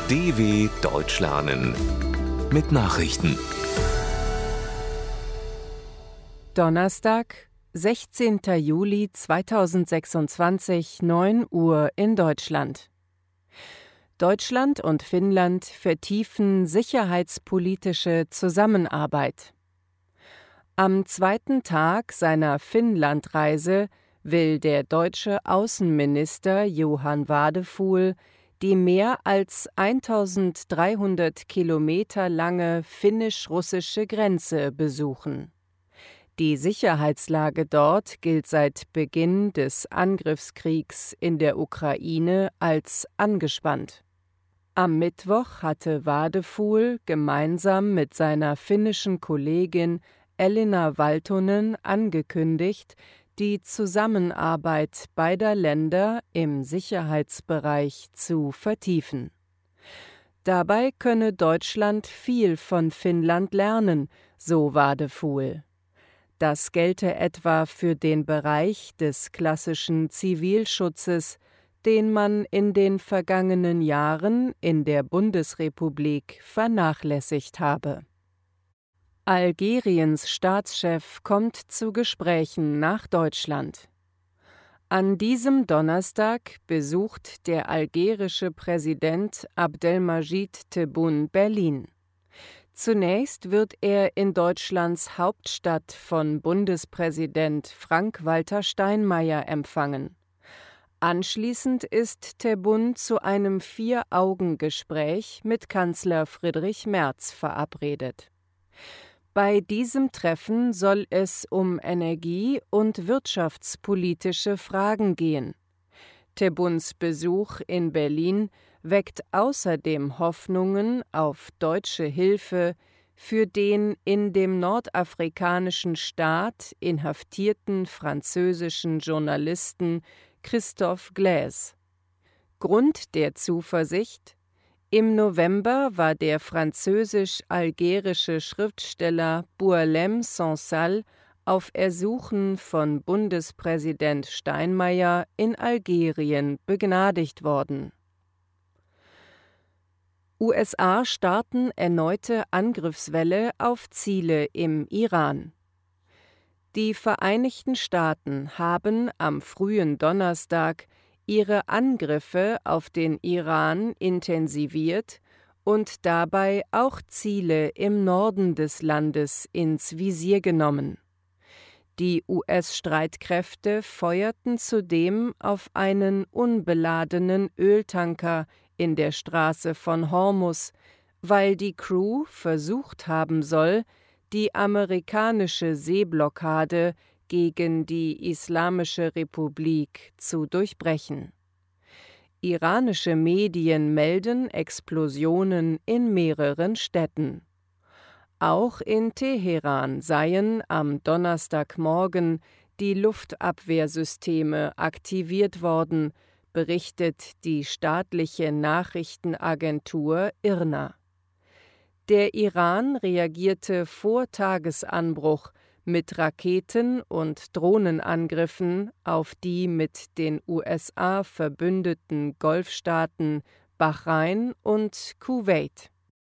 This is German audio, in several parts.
DW Deutsch lernen mit Nachrichten. Donnerstag, 16. Juli 2026, 9 Uhr in Deutschland. Deutschland und Finnland vertiefen sicherheitspolitische Zusammenarbeit. Am zweiten Tag seiner Finnlandreise will der deutsche Außenminister Johan Wadefuhl die mehr als 1300 Kilometer lange finnisch-russische Grenze besuchen. Die Sicherheitslage dort gilt seit Beginn des Angriffskriegs in der Ukraine als angespannt. Am Mittwoch hatte Wadefuhl gemeinsam mit seiner finnischen Kollegin Elina Valtonen angekündigt, die Zusammenarbeit beider Länder im Sicherheitsbereich zu vertiefen. Dabei könne Deutschland viel von Finnland lernen, so Wadefuhl. Das gelte etwa für den Bereich des klassischen Zivilschutzes, den man in den vergangenen Jahren in der Bundesrepublik vernachlässigt habe. Algeriens Staatschef kommt zu Gesprächen nach Deutschland. An diesem Donnerstag besucht der algerische Präsident Abdelmadjid Tebboune Berlin. Zunächst wird er in Deutschlands Hauptstadt von Bundespräsident Frank-Walter Steinmeier empfangen. Anschließend ist Tebboune zu einem Vier-Augen-Gespräch mit Kanzler Friedrich Merz verabredet. Bei diesem Treffen soll es um energie- und wirtschaftspolitische Fragen gehen. Tebbounes Besuch in Berlin weckt außerdem Hoffnungen auf deutsche Hilfe für den in dem nordafrikanischen Staat inhaftierten französischen Journalisten Christophe Glaise. Grund der Zuversicht: Im November war der französisch-algerische Schriftsteller Boualem Sansal auf Ersuchen von Bundespräsident Steinmeier in Algerien begnadigt worden. USA starten erneute Angriffswelle auf Ziele im Iran. Die Vereinigten Staaten haben am frühen Donnerstag ihre Angriffe auf den Iran intensiviert und dabei auch Ziele im Norden des Landes ins Visier genommen. Die US-Streitkräfte feuerten zudem auf einen unbeladenen Öltanker in der Straße von Hormuz, weil die Crew versucht haben soll, die amerikanische Seeblockade gegen die Islamische Republik zu durchbrechen. Iranische Medien melden Explosionen in mehreren Städten. Auch in Teheran seien am Donnerstagmorgen die Luftabwehrsysteme aktiviert worden, berichtet die staatliche Nachrichtenagentur IRNA. Der Iran reagierte vor Tagesanbruch mit Raketen- und Drohnenangriffen auf die mit den USA verbündeten Golfstaaten Bahrain und Kuwait.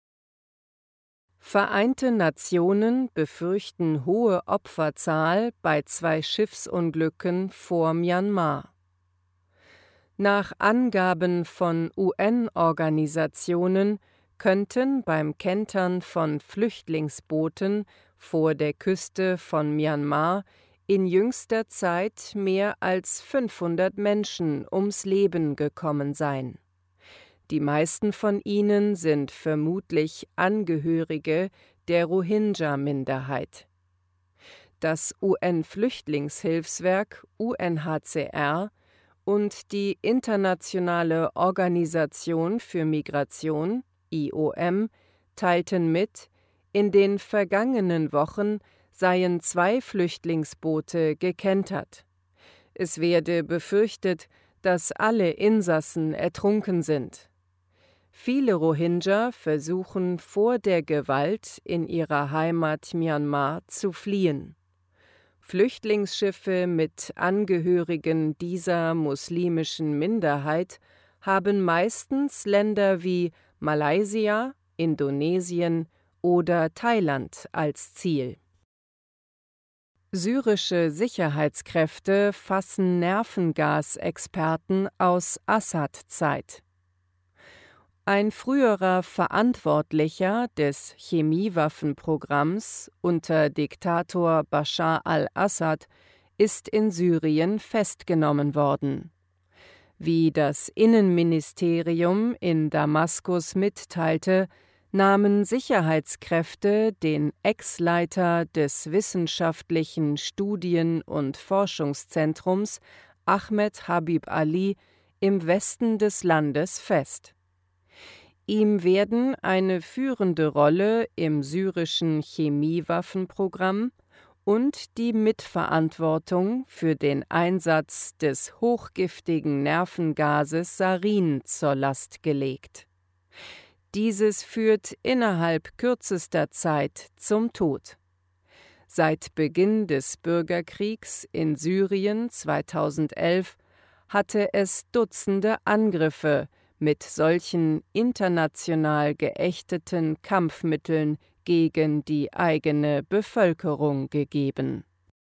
Vereinte Nationen befürchten hohe Opferzahl bei 2 Schiffsunglücken vor Myanmar. Nach Angaben von UN-Organisationen könnten beim Kentern von Flüchtlingsbooten vor der Küste von Myanmar in jüngster Zeit mehr als 500 Menschen ums Leben gekommen sein. Die meisten von ihnen sind vermutlich Angehörige der Rohingya-Minderheit. Das UN-Flüchtlingshilfswerk UNHCR und die Internationale Organisation für Migration IOM teilten mit, in den vergangenen Wochen seien 2 Flüchtlingsboote gekentert. Es werde befürchtet, dass alle Insassen ertrunken sind. Viele Rohingya versuchen vor der Gewalt in ihrer Heimat Myanmar zu fliehen. Flüchtlingsschiffe mit Angehörigen dieser muslimischen Minderheit haben meistens Länder wie Malaysia, Indonesien oder Thailand als Ziel. Syrische Sicherheitskräfte fassen Nervengasexperten aus Assad-Zeit. Ein früherer Verantwortlicher des Chemiewaffenprogramms unter Diktator Bashar al-Assad ist in Syrien festgenommen worden. Wie das Innenministerium in Damaskus mitteilte, nahmen Sicherheitskräfte den Ex-Leiter des Wissenschaftlichen Studien- und Forschungszentrums Ahmed Habib Ali im Westen des Landes fest. Ihm werden eine führende Rolle im syrischen Chemiewaffenprogramm und die Mitverantwortung für den Einsatz des hochgiftigen Nervengases Sarin zur Last gelegt. Dieses führt innerhalb kürzester Zeit zum Tod. Seit Beginn des Bürgerkriegs in Syrien 2011 hatte es Dutzende Angriffe mit solchen international geächteten Kampfmitteln gegen die eigene Bevölkerung gegeben.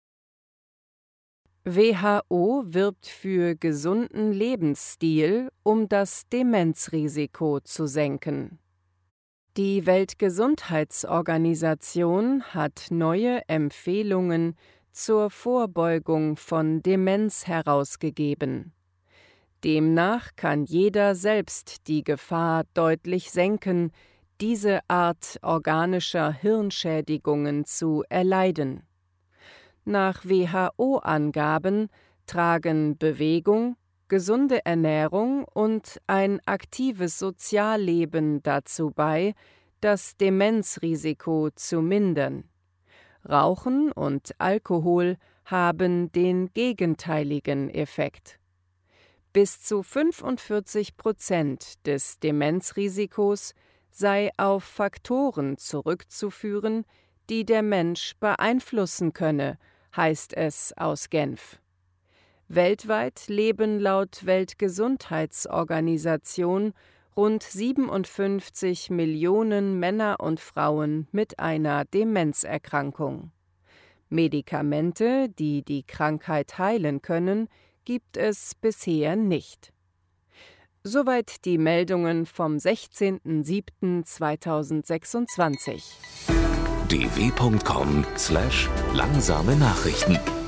WHO wirbt für gesunden Lebensstil, um das Demenzrisiko zu senken. Die Weltgesundheitsorganisation hat neue Empfehlungen zur Vorbeugung von Demenz herausgegeben. Demnach kann jeder selbst die Gefahr deutlich senken, diese Art organischer Hirnschädigungen zu erleiden. Nach WHO-Angaben tragen Bewegung, gesunde Ernährung und ein aktives Sozialleben dazu bei, das Demenzrisiko zu mindern. Rauchen und Alkohol haben den gegenteiligen Effekt. Bis zu 45% des Demenzrisikos sei auf Faktoren zurückzuführen, die der Mensch beeinflussen könne, heißt es aus Genf. Weltweit leben laut Weltgesundheitsorganisation rund 57 Millionen Männer und Frauen mit einer Demenzerkrankung. Medikamente, die die Krankheit heilen können, gibt es bisher nicht. Soweit die Meldungen vom 16.07.2026. dw.com/langsame Nachrichten